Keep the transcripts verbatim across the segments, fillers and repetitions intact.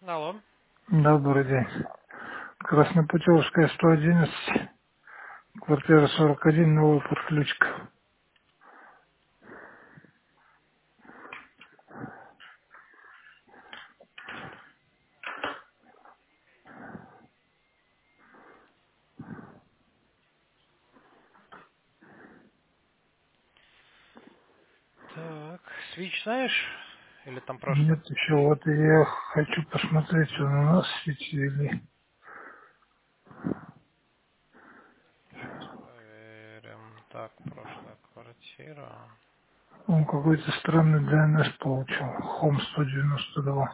Алло. Добрый день. Краснопутевская, сто одиннадцать, квартира сорок один, новый подключка. Так, свич знаешь? Или там просто... Нет, еще вот я хочу посмотреть, он у нас светили. Сейчас проверим. Так, прошлая квартира. Он какой-то странный ди эн эс получил. Home сто девяносто два.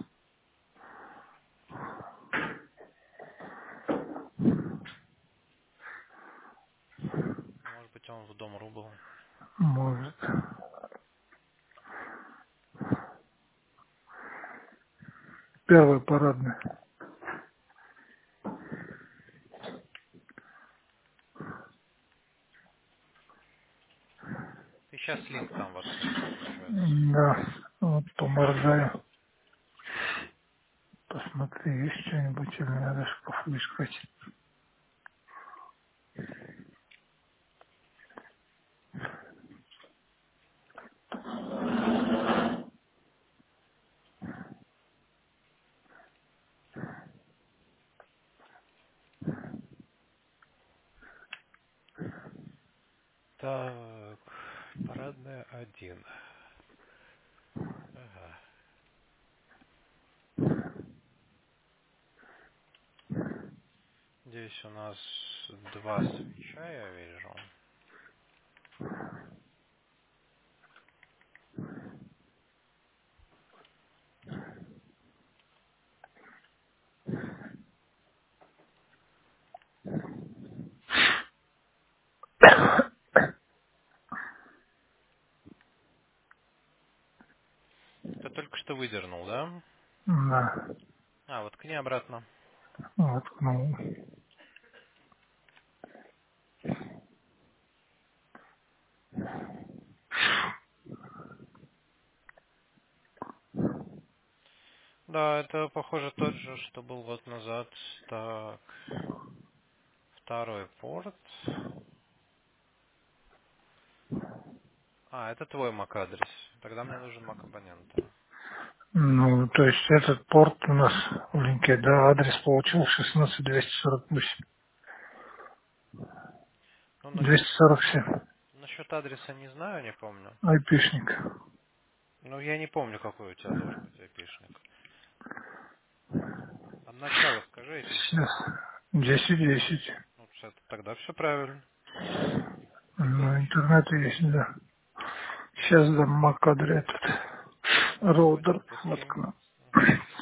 Может быть, он в дом.ру был. Может. Первый парадный. Ты сейчас линк там воткни, получается. Да. Вот поморгаю. Посмотри, есть что-нибудь, или надо шкафу искать. Так, парадная один. Ага. Здесь у нас два свеча, я вижу. Ты только что выдернул, да? Да. А, воткни обратно. Воткнул. Да, это похоже тот же, что был год назад. Так, второй порт. А, это твой мак-адрес. Тогда мне нужен мак-абонента. Ну, то есть этот порт у нас в линке, да, адрес получил шестнадцать двести сорок восемь. Ну, насчет, двести сорок семь. насчет адреса не знаю, не помню. Айпишник. Ну, я не помню, какой у тебя должен быть айпишник. От начала скажи эти Сейчас. цифры. десять десять. Ну, это тогда все правильно. Ну, интернет есть, да. Сейчас дам мак-адрес этот. Ага, Роутер абоненты скинь. воткну. Мгм.